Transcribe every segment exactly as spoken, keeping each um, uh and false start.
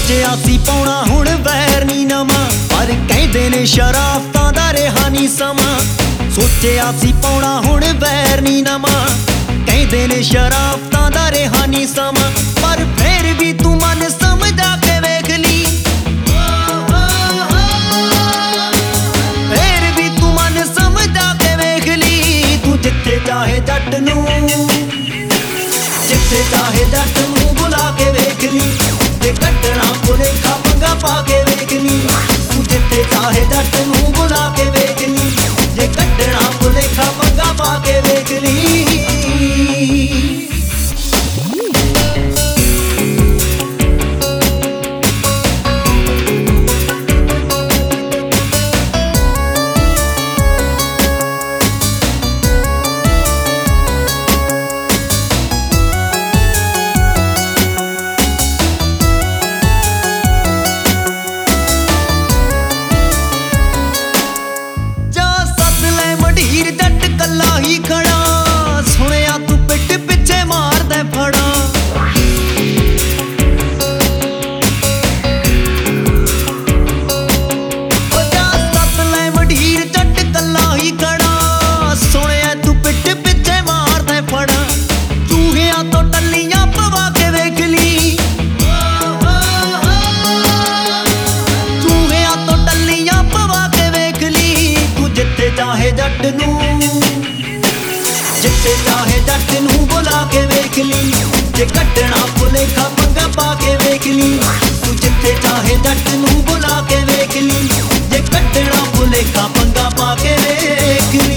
ਸੋਚਿਆ ਸੀ ਪਾਉਣਾ ਹੁਣ ਵੈਰ ਨੀ ਨਵਾਂ, ਪਰ ਕਹਿੰਦੇ ਨੇ ਸ਼ਰਾਫਤਾਂ ਦਾ ਰਿਹਾ ਨੀ ਸਮਾਂ। ਸੋਚਿਆ ਸੀ ਪਾਉਣਾ ਹੁਣ ਵੈਰ ਨੀ ਨਵਾਂ, ਕਹਿੰਦੇ ਨੇ ਸ਼ਰਾਫਤਾਂ ਦਾ ਰਿਹਾ ਨੀ ਸਮਾਂ। ਪਰ ਫੇਰ ਵੀ ਤੂੰ ਮਨ ਸਮਝਾ ਕੇ ਵੇਖ ਲਈ, ਫੇਰ ਵੀ ਤੂੰ ਮਨ ਸਮਝਾ ਕੇ ਵੇਖ ਲਈ। ਤੂੰ ਜਿੱਥੇ ਚਾਹੇ ਜੱਟ ਨੂੰ, ਜਿੱਥੇ ਚਾਹੇ ਜੱਟ ਨੂੰ ਬੁਲਾ ਕੇ ਵੇਖ ਲਈ, ਜੇ ਕੱਢਣਾ ਭੁਲੇਖਾ ਪੰਗਾ ਪਾ ਕੇ ਵੇਖ ਲਈ। ਤੂੰ ਜਿੱਥੇ ਚਾਹੇ ਜੱਟ ਨੂੰ ਬੁਲਾ ਕੇ ਵੇਖ ਲਈ, ਜੇ ਕੱਢਣਾ ਭੁਲੇਖਾ ਪੰਗਾ ਪਾ ਕੇ ਵੇਖ ਲਈ। ਢੀਰ ਜੱਟ ਕੱਲਾ ਹੀ ਖੜਾ, ਸੁਣਿਆ ਤੂੰ ਪਿੱਠ ਪਿੱਛੇ ਮਾਰਦਾ ਫੜਾ। ਜਾ ਸੱਤ ਲੈ ਮਢੀਰ ਜੱਟ ਕੱਲਾ ਹੀ ਖੜਾ, ਸੁਣਿਆ ਤੂੰ ਪਿੱਠ ਪਿੱਛੇ ਮਾਰਦਾ ਫੜਾ। ਚੂਹਿਆਂ ਤੋਂ ਟੱਲੀਆਂ ਪਵਾ ਕੇ ਵੇਖ ਲਈ, ਚੂਹਿਆਂ ਤੋਂ ਟੱਲੀਆਂ ਪਵਾ ਕੇ ਵੇਖ ਲਈ। ਤੂੰ ਜਿੱਥੇ ਚਾਹੇ ਜੱਟ ਨੂੰ, ਜਿੱਥੇ ਚਾਹੇ ਜੱਟ ਨੂੰ ਬੁਲਾ ਕੇ ਵੇਖ ਲਈ, ਜੇ ਕੱਢਣਾ ਭੁਲੇਖਾ ਪੰਗਾ ਪਾ ਕੇ ਵੇਖ ਲਈ। ਤੂੰ ਜਿੱਥੇ ਚਾਹੇ ਜੱਟ ਨੂੰ ਬੁਲਾ ਕੇ ਵੇਖ ਲਈ, ਜੇ ਕੱਢਣਾ ਭੁਲੇਖਾ ਪੰਗਾ ਪਾ ਕੇ ਵੇਖ ਲਈ।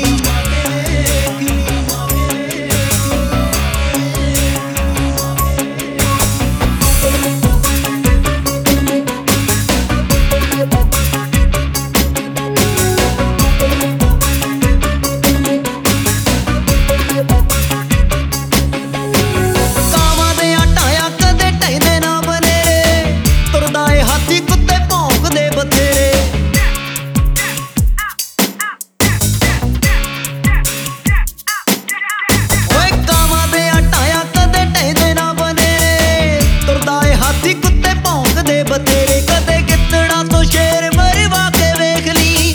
ਬਥੇਰੇ ਕਦੇ ਗਿੱਦੜਾਂ ਤੋਂ ਸ਼ੇਰ ਮਰਵਾ ਕੇ ਵੇਖ ਲਈ,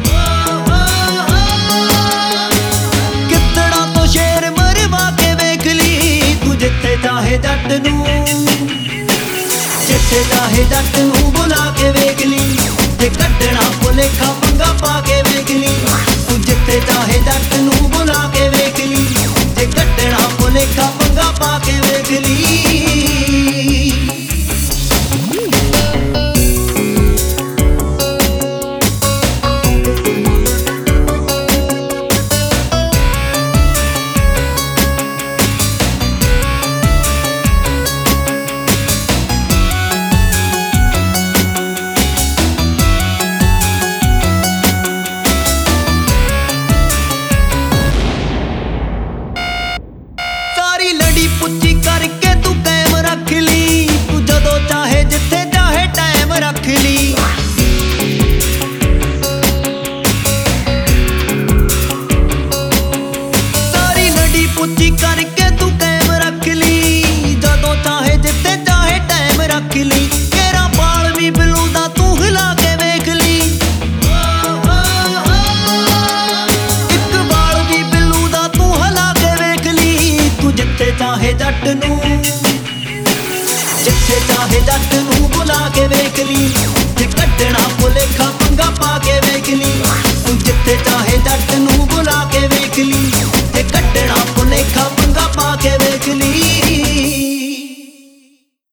ਗਿੱਦੜਾਂ ਤੋਂ ਸ਼ੇਰ ਮਰਵਾ ਕੇ ਵੇਖ ਲਈ। ਤੂੰ ਜਿੱਥੇ ਚਾਹੇ ਜੱਟ ਨੂੰ, ਜਿੱਥੇ ਚਾਹੇ ਜੱਟ ਨੂੰ ਬੁਲਾ ਕੇ ਵੇਖ ਲਈ, ਜੇ ਕੱਢਣਾ ਭੁਲੇਖਾ ਪੰਗਾ ਪਾ ਕੇ ਵੇਖ ਲਈ। ਤੂੰ ਜਿੱਥੇ ਚਾਹੇ ਜੱਟ ਨੂੰ ਬੁਲਾ ਕੇ ਵੇਖ ਲਈ, ਜੇ ਕੱਢਣਾ ਭੁਲੇਖਾ ਪੰਗਾ ਪਾ ਕੇ ਵੇਖ ਲਈ। ਲੜੀ ਪੁੱਛੀ ਕਰਕੇ ਤੂੰ ਕਾਇਮ ਰੱਖ ਲਈ, ਤੂੰ ਜਦੋਂ ਚਾਹੇ ਜਿੱਥੇ ਚਾਹੇ ਟਾਈਮ ਰੱਖ ਲਈ। ਸਾਰੀ ਲੜੀ ਪੁੱਛੀ ਕਰਕੇ ਤੂੰ ਕਾਇਮ ਰੱਖ ਲਈ, ਜਦੋਂ ਚਾਹੇ ਜਿੱਥੇ ਚਾਹੇ ਟਾਈਮ ਰੱਖ ਲਈ। ਤੇਰਾ ਬਾਲ ਵੀ ਬਿੱਲੂ ਦਾ ਤੂੰ ਹਿਲਾ ਕੇ ਵੇਖ ਲਈ, ਇੱਕ ਬਾਲ ਵੀ ਬਿੱਲੂ ਦਾ ਤੂੰ ਹਿਲਾ ਕੇ ਵੇਖ ਲਈ। ਤੂੰ ਜਿੱਥੇ ਚਾਹੇ ਜੱਟ ਨੂੰ, ਜਿੱਥੇ ਚਾਹੇ ਜੱਟ ਨੂੰ ਬੁਲਾ ਕੇ ਵੇਖ ਲਈ, ਜੇ ਕੱਢਣਾ ਭੁਲੇਖਾ ਪੰਗਾ ਪਾ ਕੇ ਵੇਖ ਲਈ।